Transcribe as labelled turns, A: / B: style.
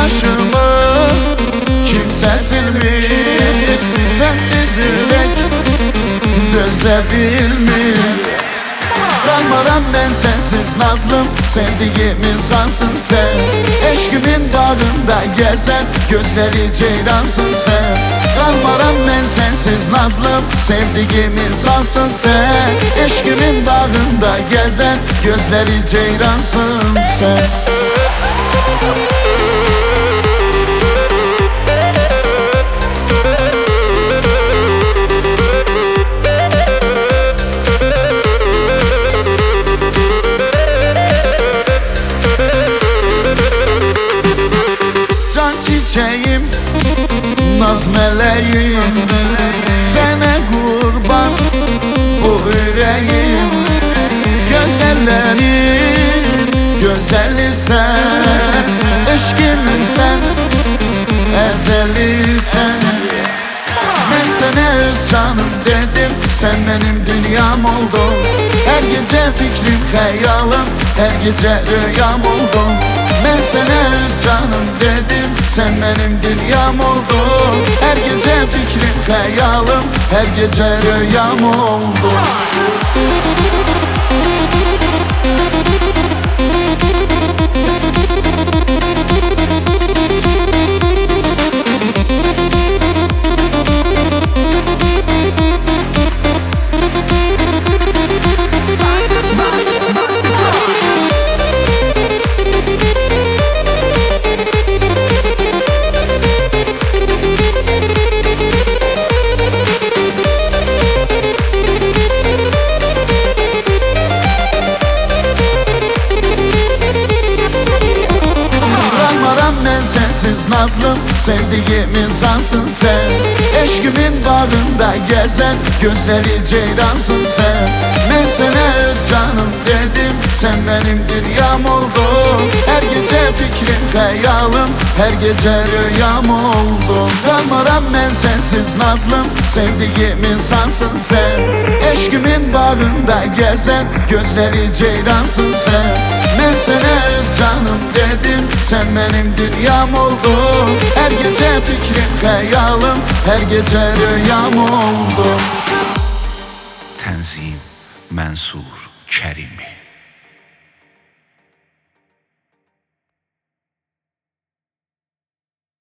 A: yaşımı kimse silmir, sensiz yürek döze bilmir. Kalmaram ben sensiz nazlım, sevdiğim insansın sen. Eşkimin bağında gezen gözleri ceylansın sen. Kalmaram ben sensiz nazlım, sevdiğim insansın sen. Eşkimin bağında gezen gözleri ceylansın sen. Çiçeğim, naz meleğim, sana kurban bu yüreğim. Güzellerin güzeli sen, eşkimin sen, ezeli sen. Ben sana öz canım dedim, sen benim dünyam oldun. Her gece fikrim hayalım, her gece rüyam oldun. Ben sana öz canım dedim, sen benim dünyam oldun. Her gece fikrim hayalım, her gece rüyam oldun. Sensiz nazlım, sevdiğim insansın sen. Eşkimin bağında gezen gözleri ceylansın sen. Ben sana öz canım dedim, sen benim dünyam oldun. Her gece fikrim hayalım, her gece rüyam oldun. Kalmaram ben sensiz nazlım, sevdiğim insansın sen. Eşkimin bağında gezen gözleri ceylansın sen. Ben sana öz canım dedim, sen benim dünyam oldun. Her gece fikrim hayalım, her gece rüyam oldun.
B: Tənzim Mənsur Kərimi.